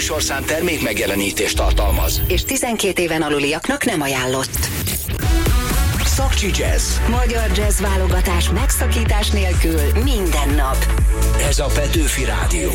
műsorszám termék megjelenítést tartalmaz. És 12 éven aluliaknak nem ajánlott. Szakcsi Jazz. Magyar jazz válogatás megszakítás nélkül minden nap. Ez a Petőfi Rádió.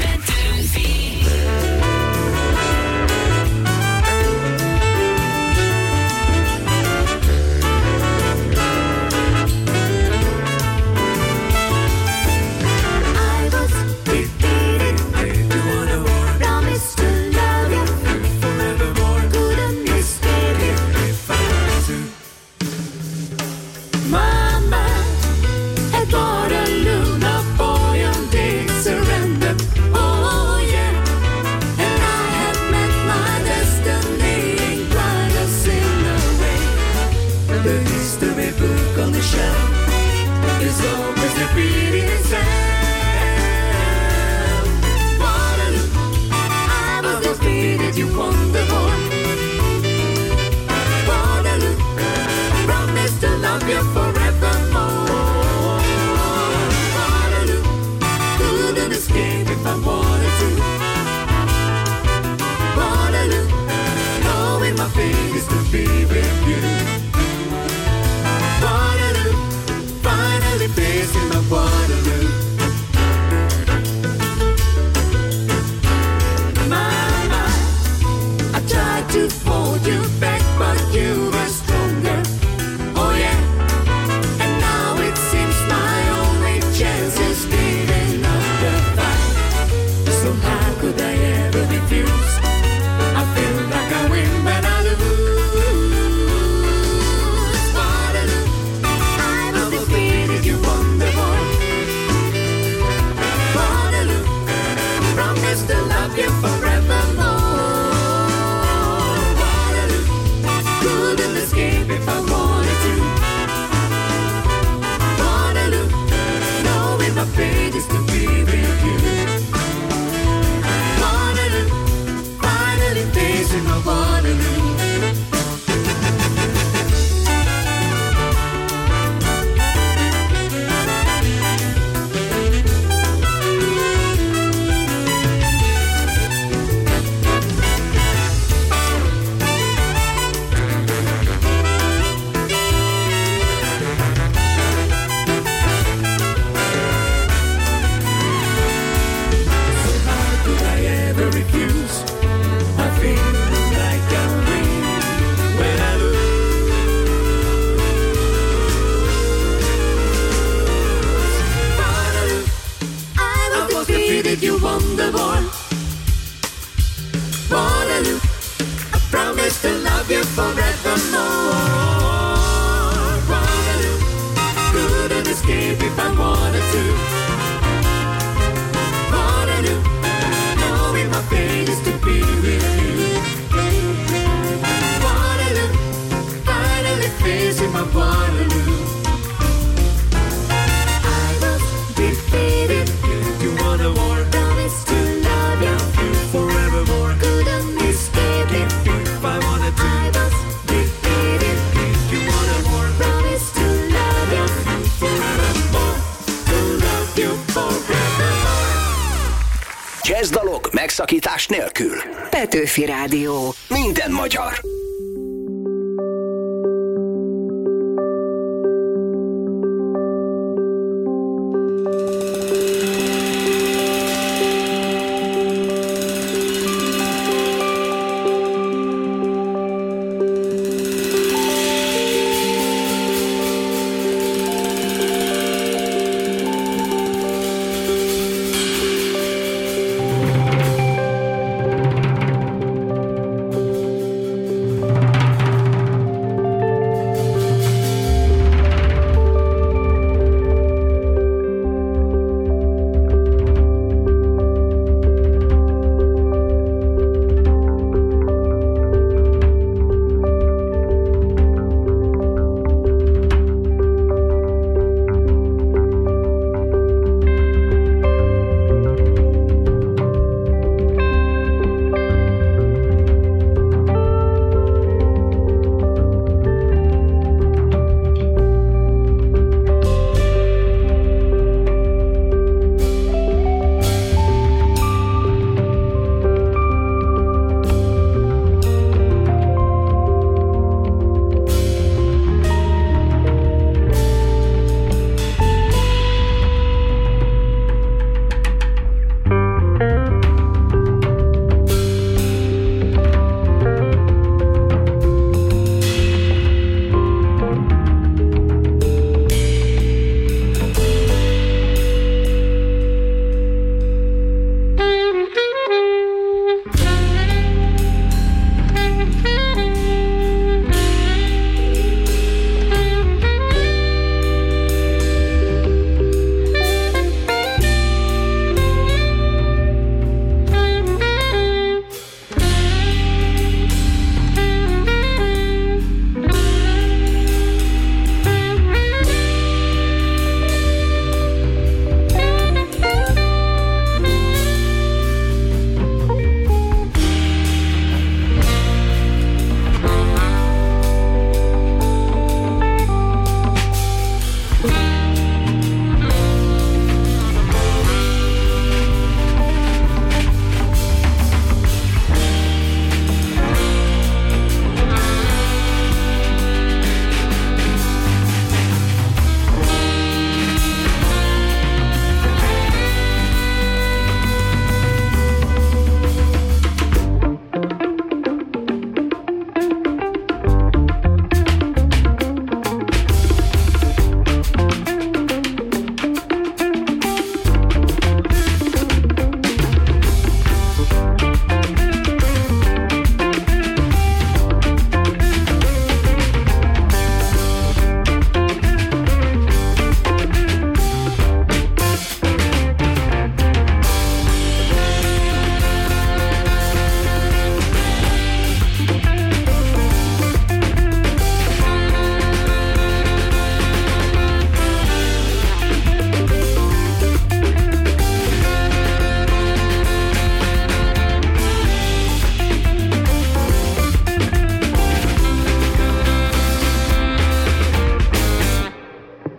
Jazzdalok megszakítás nélkül. Petőfi Rádió. Minden magyar.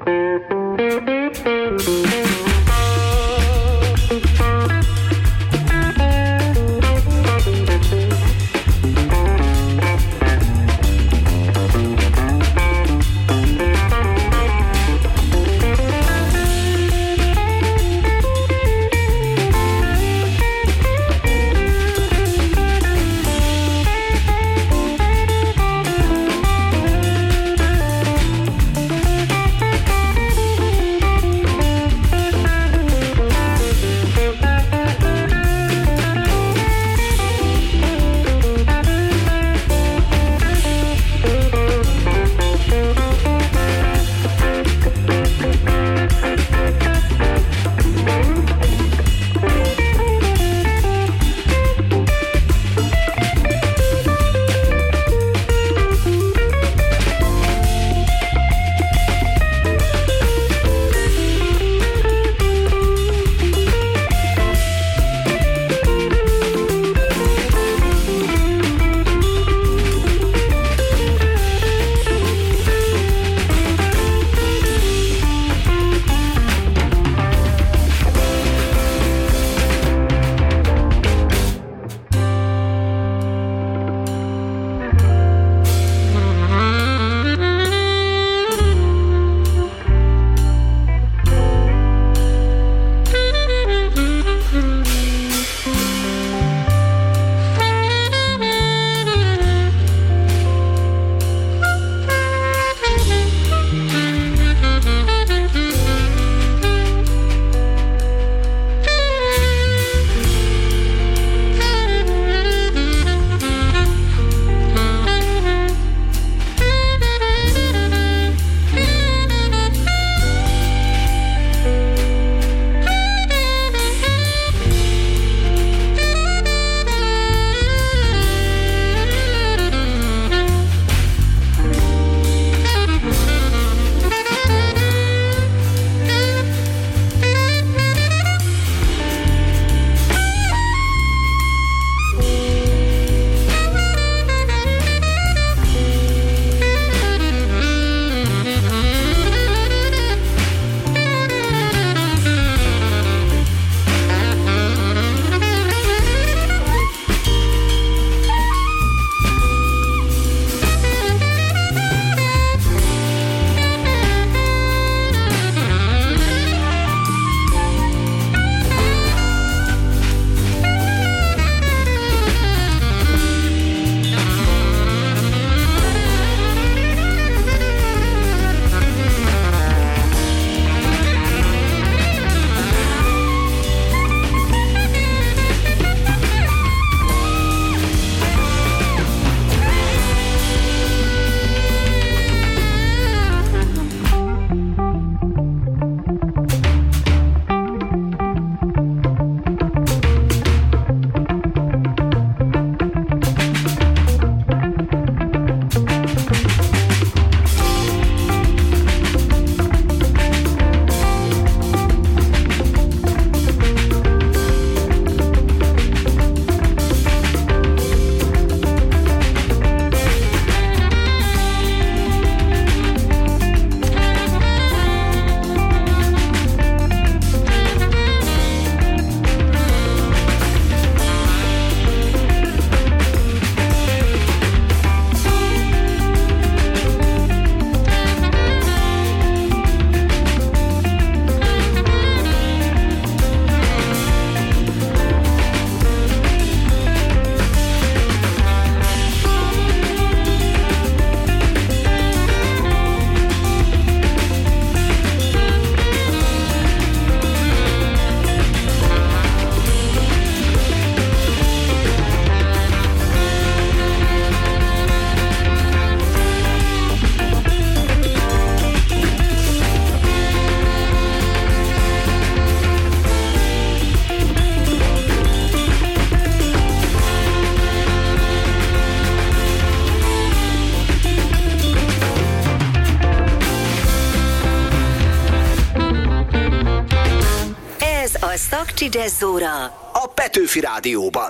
A Szakcsi Jazz óra a Petőfi Rádióban.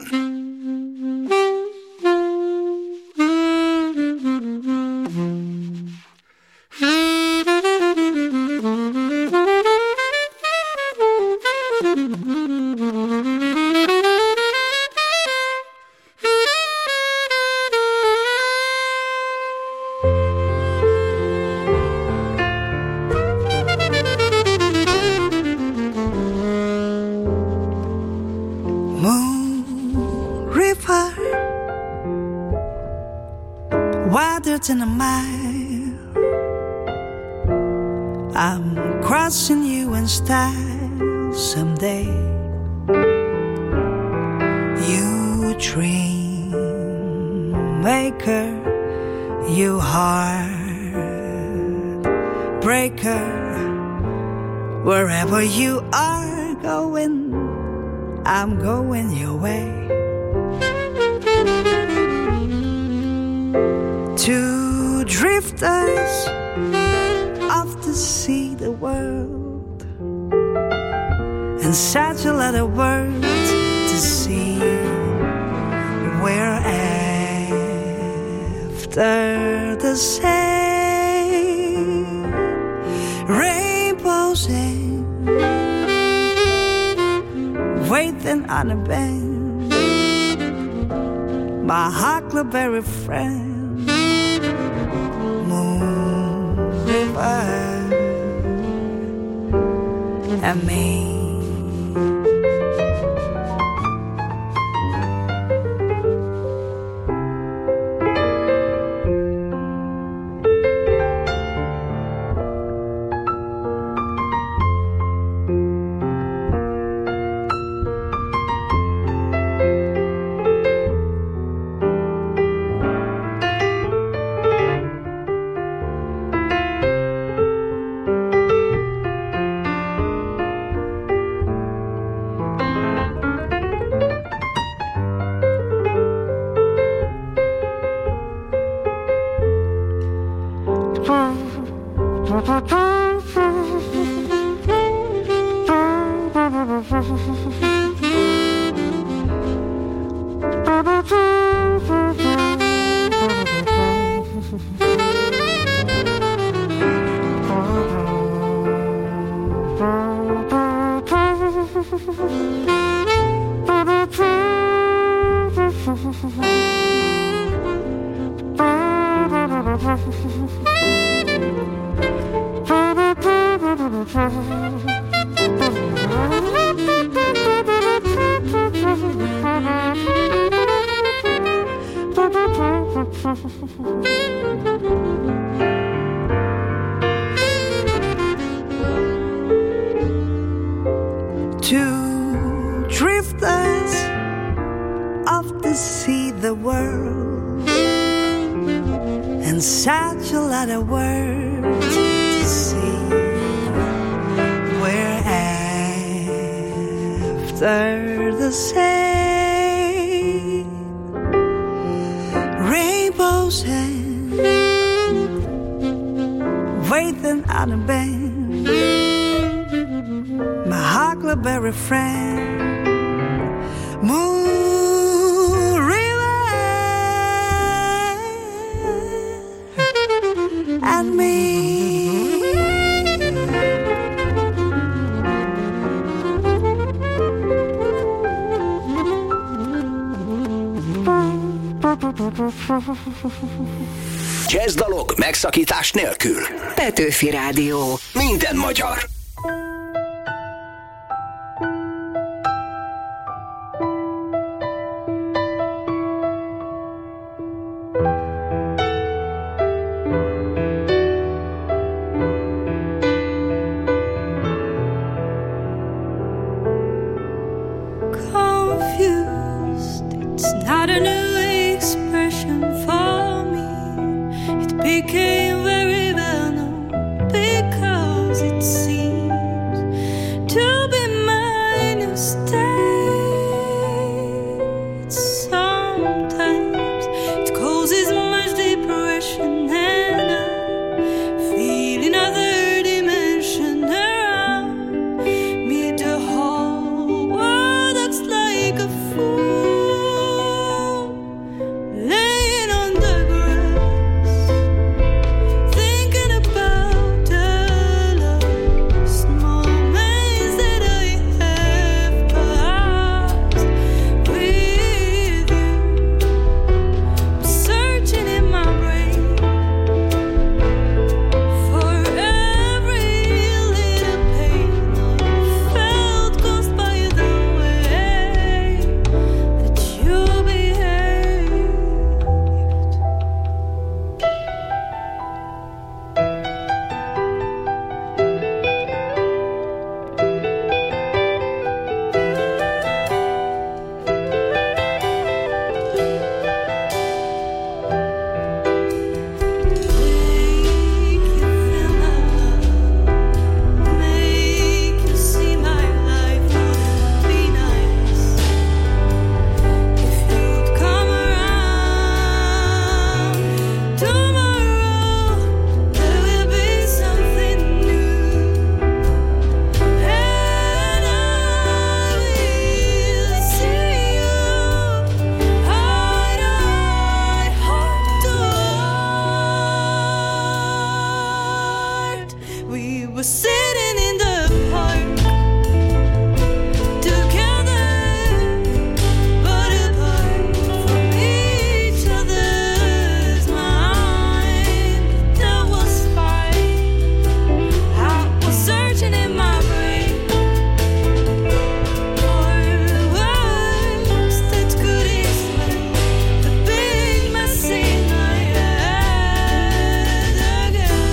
miles and a mile. I'm crossing you in style someday. You dream maker, you heart breaker. Wherever you are going, I'm going your way. Two drifters off to see the world, and such a lot of words to see. We're after the same rainbows and waiting on a bend. My huckleberry friend, moon, river, and me. Two drifters off to see the world, and such a lot of words to see. We're after the same rainbows and waiting on a bend. My huckleberry friend, moon, river, and me. Jazzdalok megszakítás nélkül. Petőfi Rádió. Minden magyar. sitting in the park together, but apart from each other's mind. There was fire. I was searching in my brain for words that could explain the big machine I had again.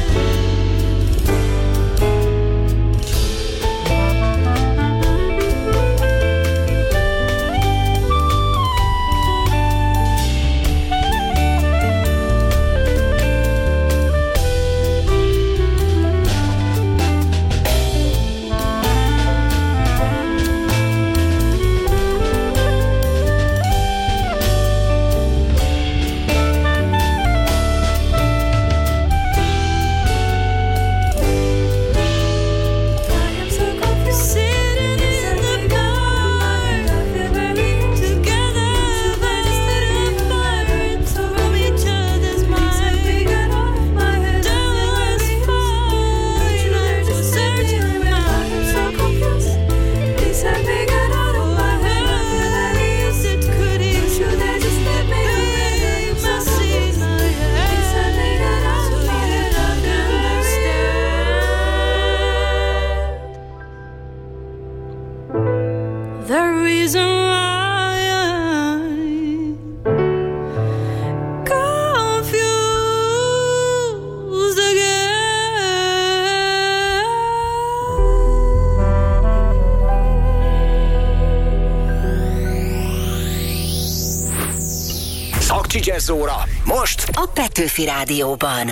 I am so confused, sitting in the park together, but apart from each other's mind. There was fire. I was searching in my heart. So confused. These have been got out of my head. It could should I just let me big machine I had. These have been got out of my head. The reason why I'm confused again. Szakcsi Jazz óra, most A Petőfi Rádióban.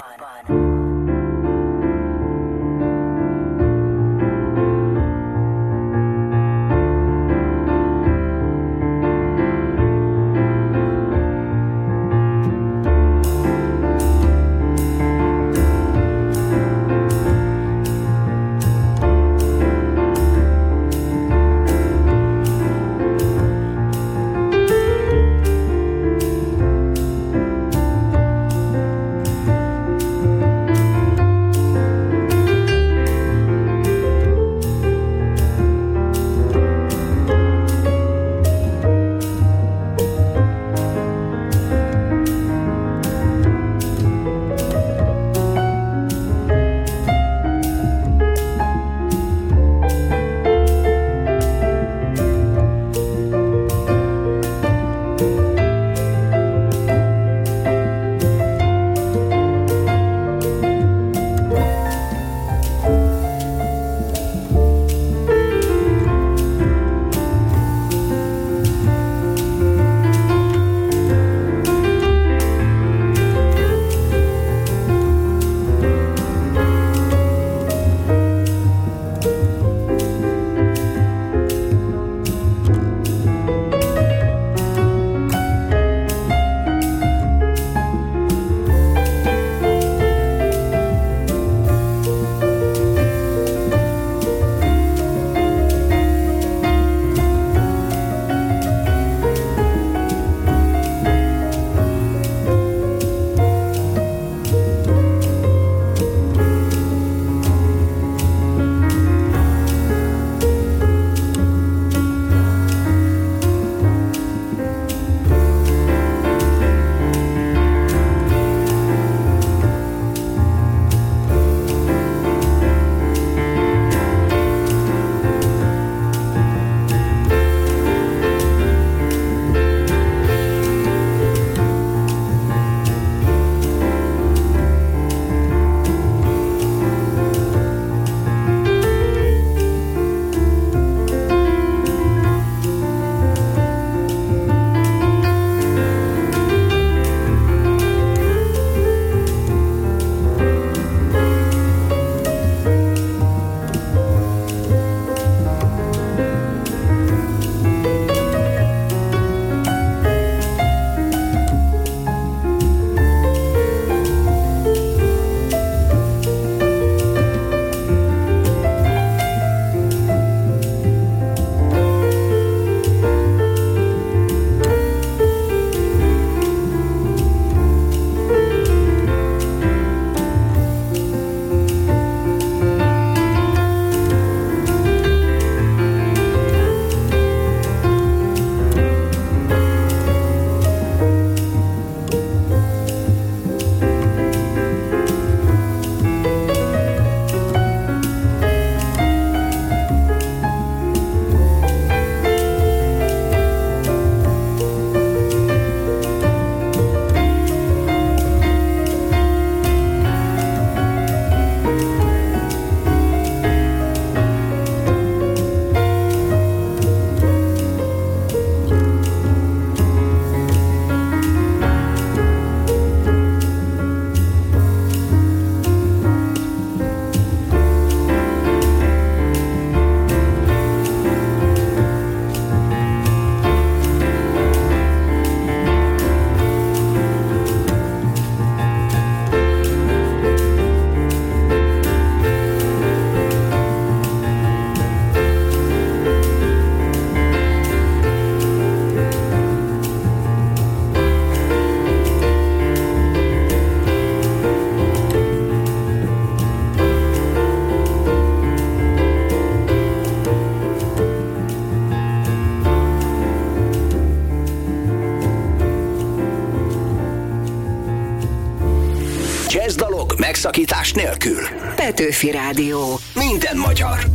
megszakítás nélkül. Petőfi Rádió. Minden magyar.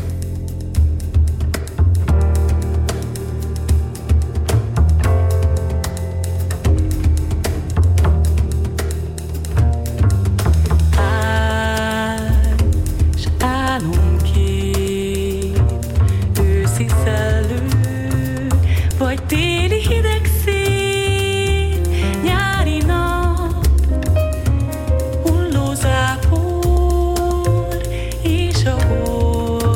Vagy téli hideg szél, nyári nap, hulló zápor és a hol.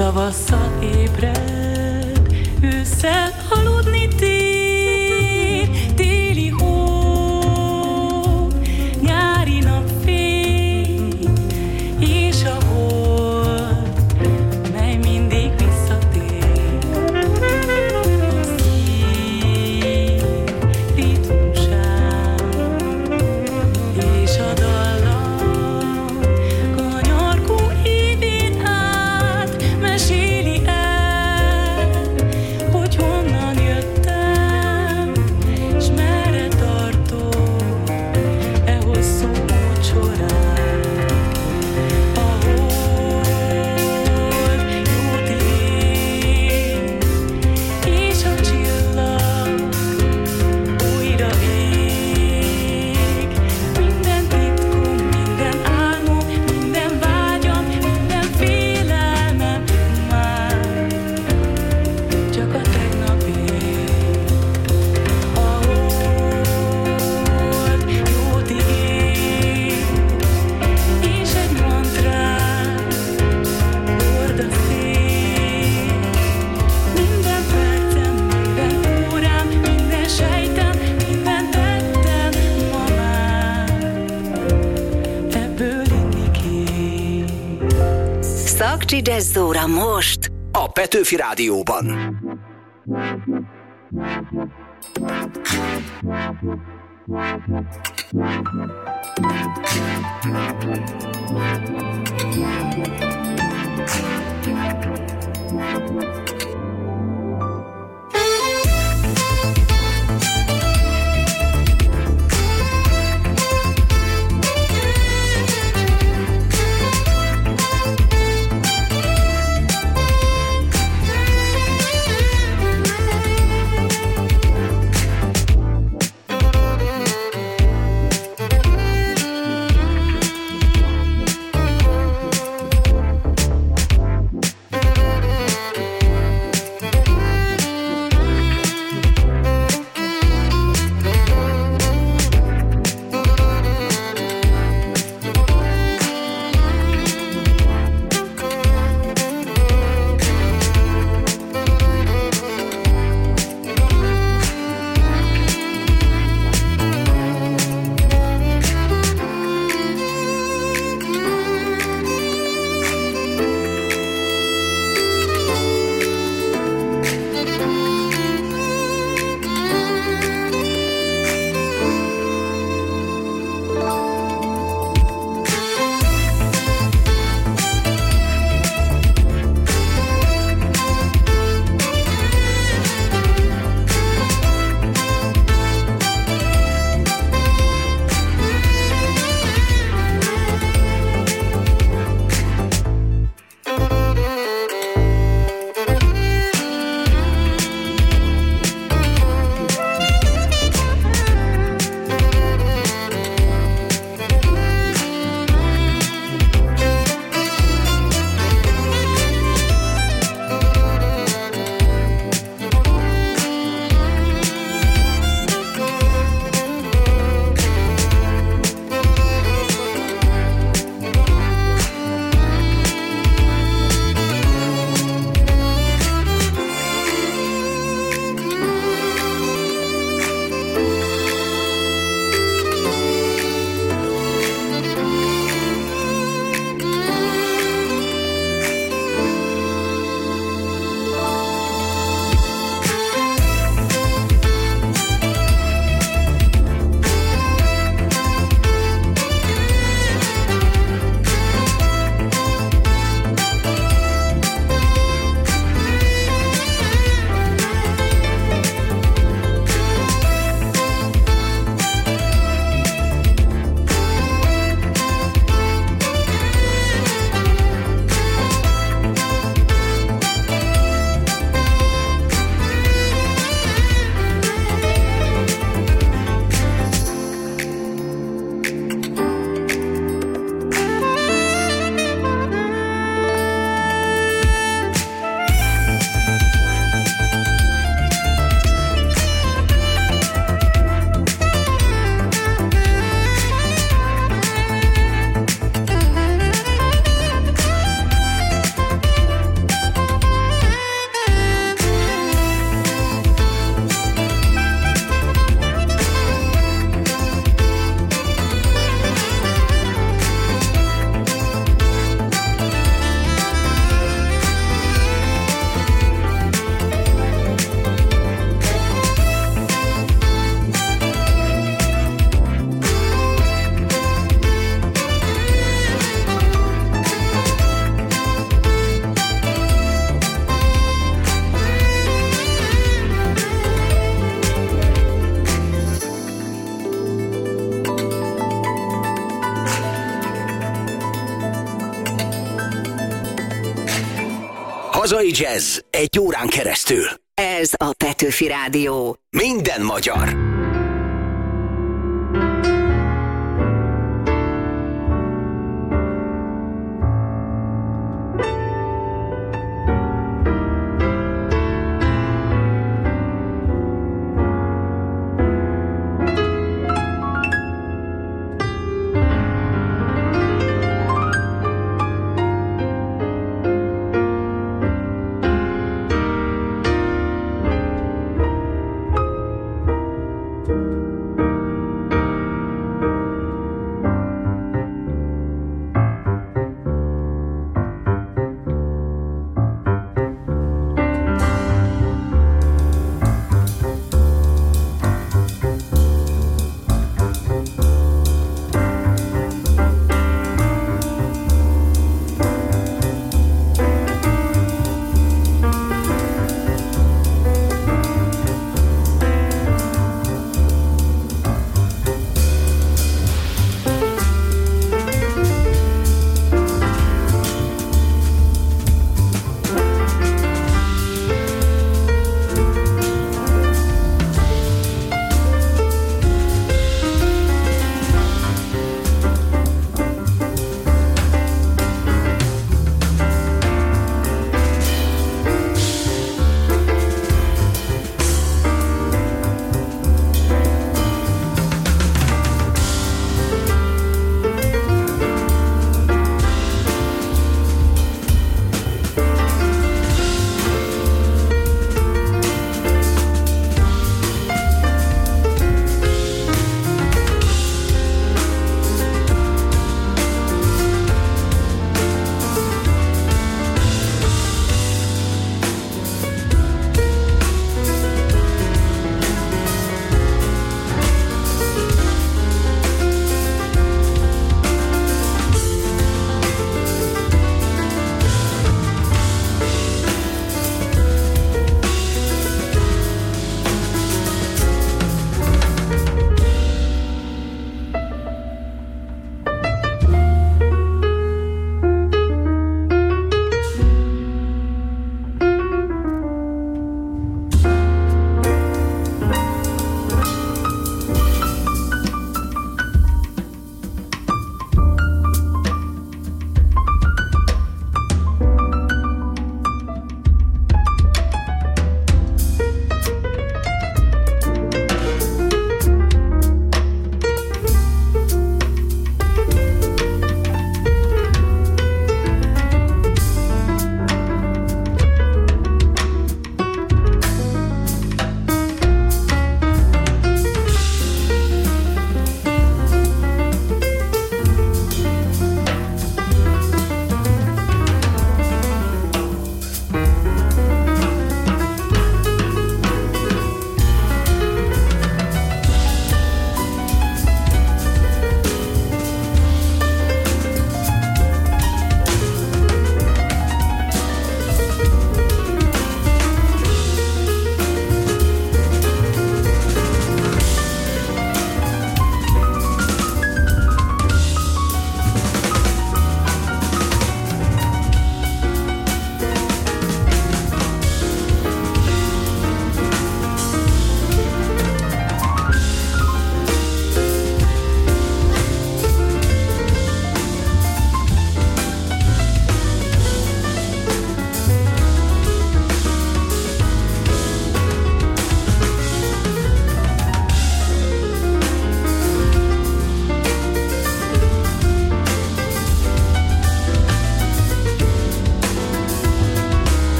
Tavasszal ébred, ősszel aludni tér, téli hó, nyári napfény, és a hold, mely mindig visszatér. A szív ritmusán, és a dallam kanyargó évén át meséli el, hogy honnan jöttem, s merre tartok e hosszú út során. A hold jót ér, és a csillag újra ég. Minden titkom, minden álmom, minden vágyam, minden félelmem már csak a tegnapé. A hold jót ígér, és egy mantrát hord a szél. Minden percem, minden órám, minden sejtem, minden tettem ma már ebből indikén. Szakcsi Jazzóra most A Petőfi Rádióban. Hazai jazz egy órán keresztül. Ez a Petőfi Rádió. Minden magyar.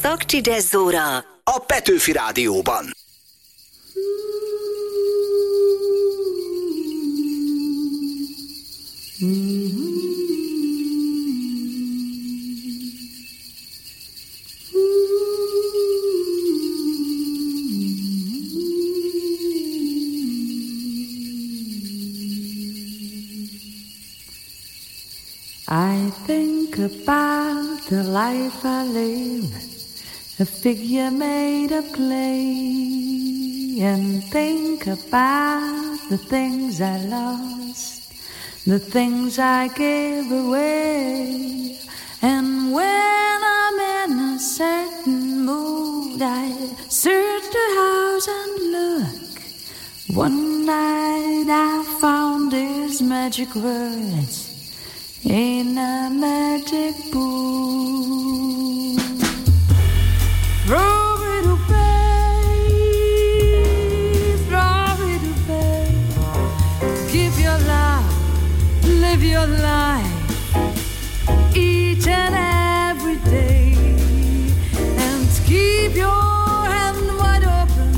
Akcsi Jazzóra A Petőfi Rádióban. I think about the life I live, a figure made of clay, and think about the things I lost, the things I gave away. And when I'm in a certain mood, I search the house and look. One night I found these magic words in a magic book. Throw it away, throw it away. Give your love, live your life, each and every day, and keep your hand wide open.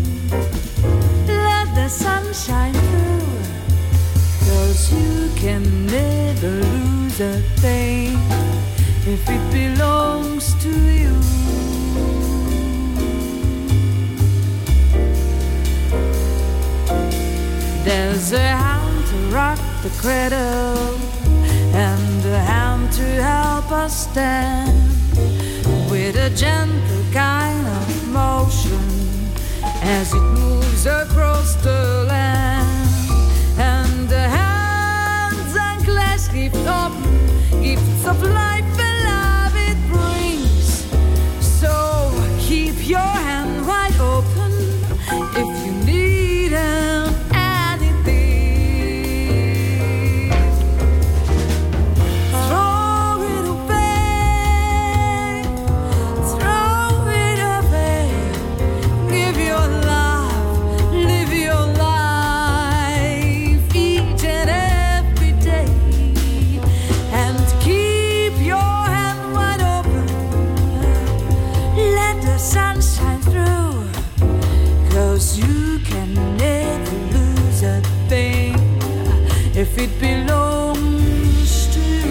Let the sun shine through, 'cause you can never lose a thing if it belongs to you. There's a hand to rock the cradle and a hand to help us stand, with a gentle kind of motion as it moves across the land. And the hands unclasped, gift open, gifts of life and love it brings. So keep your hand wide open if you need anything. Throw it away, throw it away. Give your love, live your life each and every day, and keep your hand wide open. Let the sun shine through, 'cause you can never lose a thing if it belongs to you.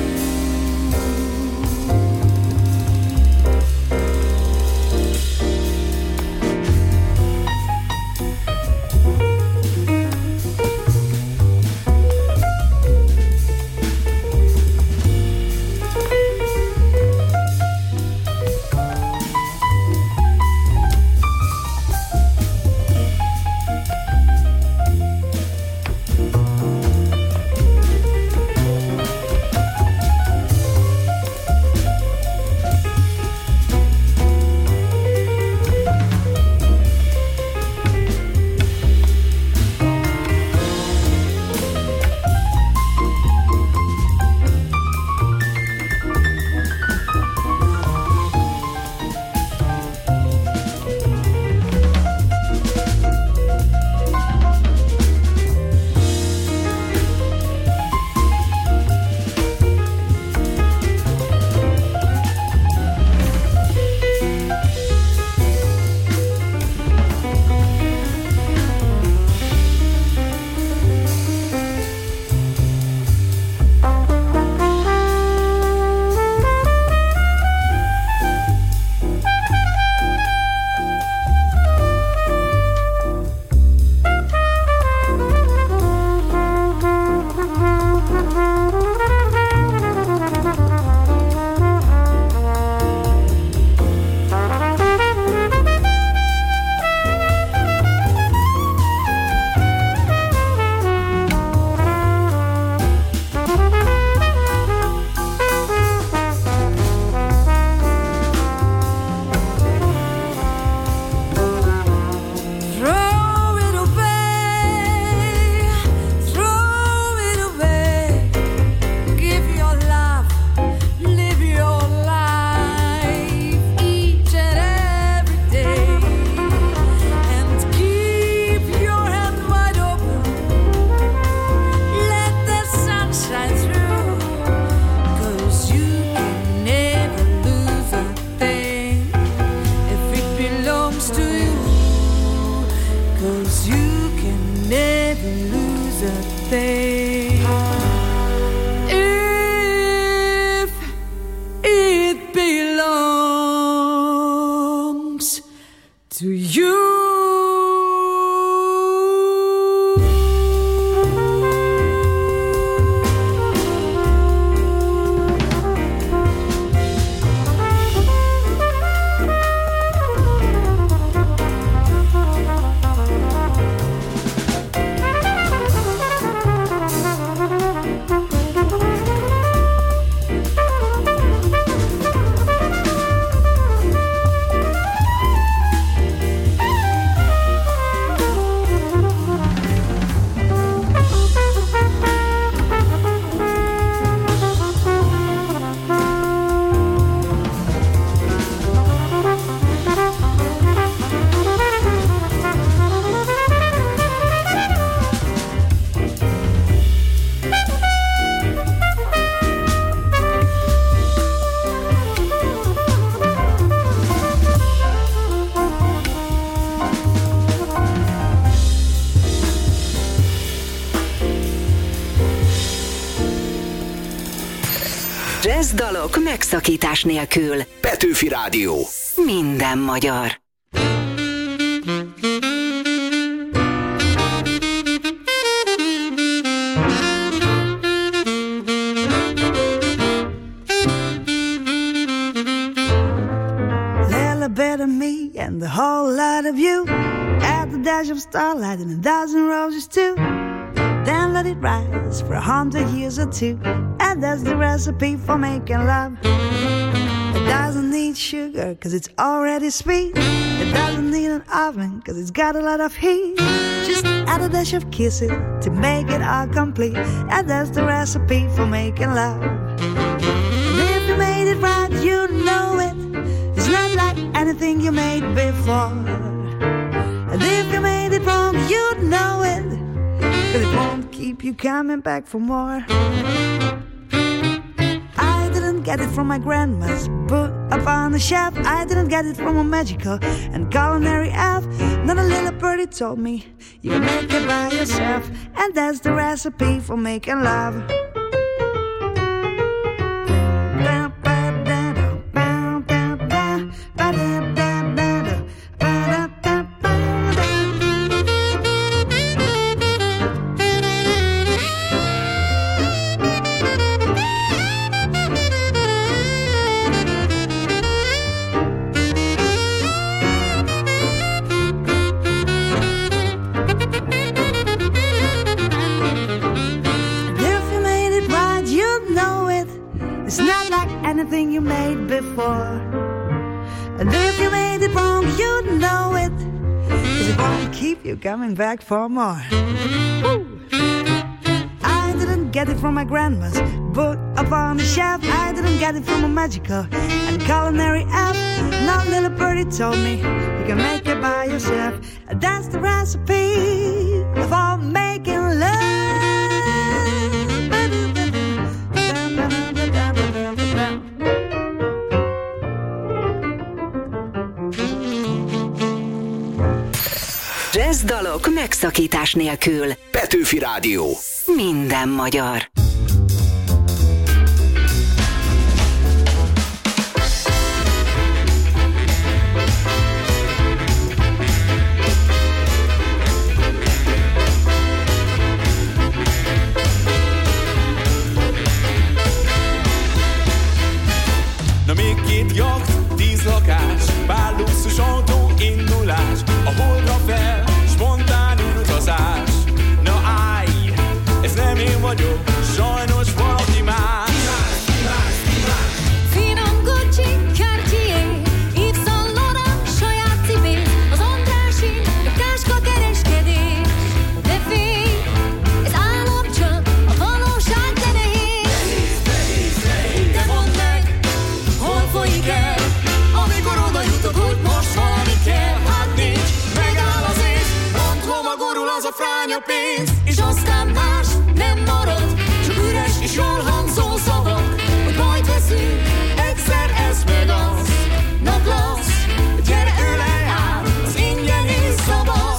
Jazz dalok megszakítás nélkül. Petőfi Rádió. Minden magyar. Little bit of me and a whole lot of you. Add the dash of starlight and a dozen roses too. Then let it rise for 100 years or two. And that's the recipe for making love. It doesn't need sugar cause it's already sweet. It doesn't need an oven cause it's got a lot of heat. Just add a dash of kisses to make it all complete. And that's the recipe for making love. And if you made it right, you know it. It's not like anything you made before. And if you made it wrong, you know it. Cause it won't keep you coming back for more. I didn't get it from my grandma's book up on the shelf. I didn't get it from a magical and culinary elf. Then a little birdie told me you can make it by yourself. And that's the recipe for making love. Anything you made before. And if you made it wrong, you know it. Cause it won't keep you coming back for more. Woo! I didn't get it from my grandma's book up on the shelf. I didn't get it from a magical and culinary app. No little birdie told me you can make it by yourself. And that's the recipe for making love. Jazz dalok megszakítás nélkül. Petőfi Rádió. Minden magyar. Na még 2 jacht, 10 lakás, pár luxus autó, indulás, a holdra fel, spontán utazás. Na állj, ez nem én vagyok, sajnos valaki más. Finom Gucci, Cartier, Yves Saint Laurent, saját cipé, az Andrássy, a káska kereskedés. De félj, ez álom csak, a valóság de nehéz. De mondd meg, hol folyik el, amikor oda jutok, hogy most valami kell. Hát nincs, megáll az ész, mondd, hova gurul az a fránya pénz. És aztán más nem marad, csak üres és jól hangzó szavak, hogy majd veszünk, egyszer ez meg az. Nap lesz, gyere ölej át, az ingyen és szabad.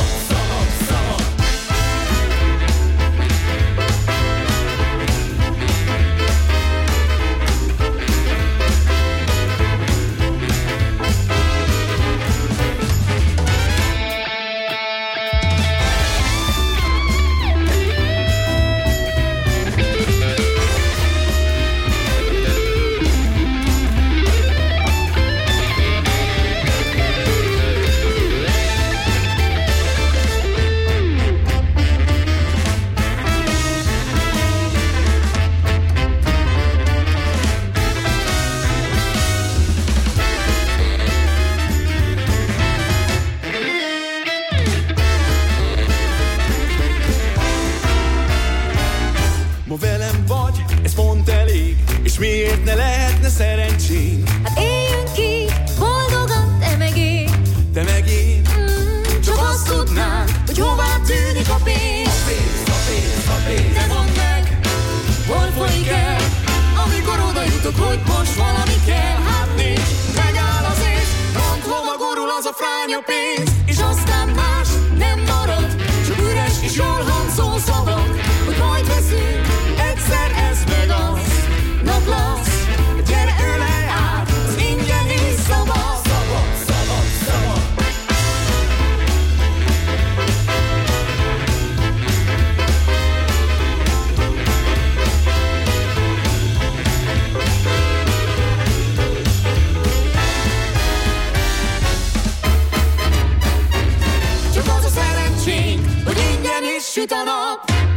Ma velem vagy, ez pont elég, és miért ne lehetne szerencsém? Hát éljünk ki, boldogan, te meg én. Te meg én, Csak azt tudnánk, hogy hová tűnik a pénz. De mondd meg, hol folyik el, amikor oda jutok, hogy most valami kell. Hát nincs, megáll az ész, mondd, hova gurul az a fránya pénz. És aztán más nem marad, csak üres és jól hangzó szavak, hogy majd veszünk, egyszer ez meg az. Nap lesz, süt a nap.